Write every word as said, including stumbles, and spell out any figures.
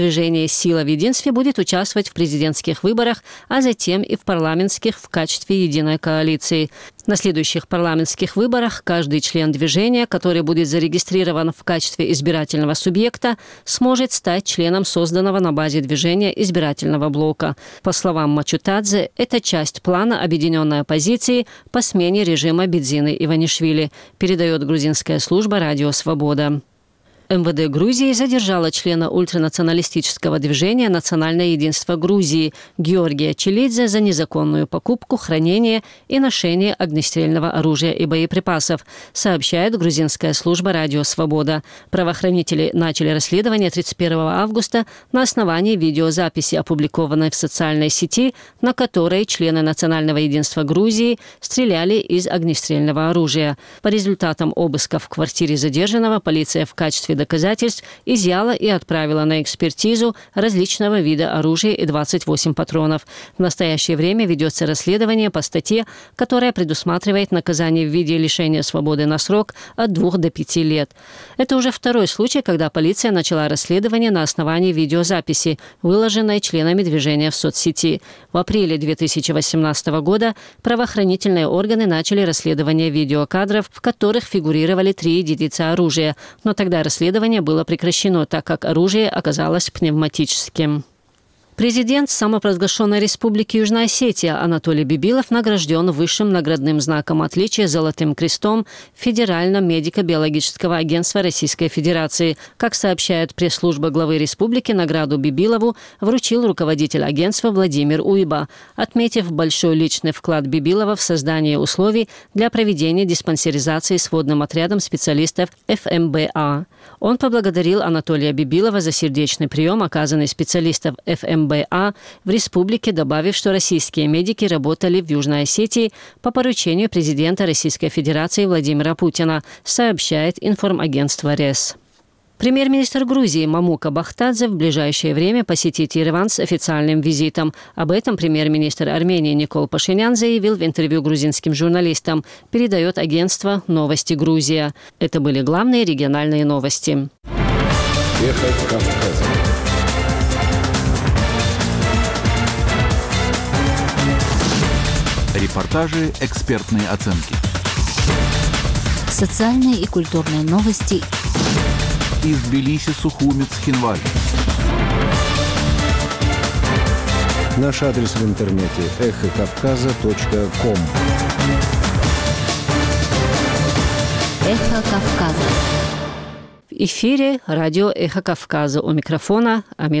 Движение «Сила в единстве» будет участвовать в президентских выборах, а затем и в парламентских в качестве единой коалиции. На следующих парламентских выборах каждый член движения, который будет зарегистрирован в качестве избирательного субъекта, сможет стать членом созданного на базе движения избирательного блока. По словам Мачутадзе, это часть плана объединенной оппозиции по смене режима Бидзины Иванишвили, передает грузинская служба «Радио Свобода». эм вэ дэ Грузии задержала члена ультранационалистического движения «Национальное единство Грузии» Георгия Челидзе за незаконную покупку, хранение и ношение огнестрельного оружия и боеприпасов, сообщает грузинская служба «Радио Свобода». Правоохранители начали расследование тридцать первого августа на основании видеозаписи, опубликованной в социальной сети, на которой члены Национального единства Грузии стреляли из огнестрельного оружия. По результатам обыска в квартире задержанного полиция в качестве доказательств изъяла и отправила на экспертизу различного вида оружия и двадцать восемь патронов. В настоящее время ведется расследование по статье, которая предусматривает наказание в виде лишения свободы на срок от двух до пяти лет. Это уже второй случай, когда полиция начала расследование на основании видеозаписи, выложенной членами движения в соцсети. В апреле две тысячи восемнадцатого года правоохранительные органы начали расследование видеокадров, в которых фигурировали три единицы оружия, но тогда расследование было прекращено, так как оружие оказалось пневматическим. Президент самопровозглашенной республики Южная Осетия Анатолий Бибилов награжден высшим наградным знаком отличия «Золотым крестом» Федерального медико-биологического агентства Российской Федерации. Как сообщает пресс-служба главы республики, награду Бибилову вручил руководитель агентства Владимир Уйба, отметив большой личный вклад Бибилова в создание условий для проведения диспансеризации сводным отрядом специалистов эф эм бэ а. Он поблагодарил Анатолия Бибилова за сердечный прием, оказанный специалистов эф эм бэ а в республике, добавив, что российские медики работали в Южной Осетии по поручению президента Российской Федерации Владимира Путина, сообщает информагентство РЕС. Премьер-министр Грузии Мамука Бахтадзе в ближайшее время посетит Ереван с официальным визитом. Об этом премьер-министр Армении Никол Пашинян заявил в интервью грузинским журналистам, передает агентство «Новости Грузия». Это были главные региональные новости. Эхо Кавказа. Репортажи, экспертные оценки. Социальные и культурные новости. Из Тбилиси, Сухуми, Цхинвали. Наш адрес в интернете эхо кавказа точка ком. Эхо Кавказа. В эфире радио «Эхо Кавказа». У микрофона Амина.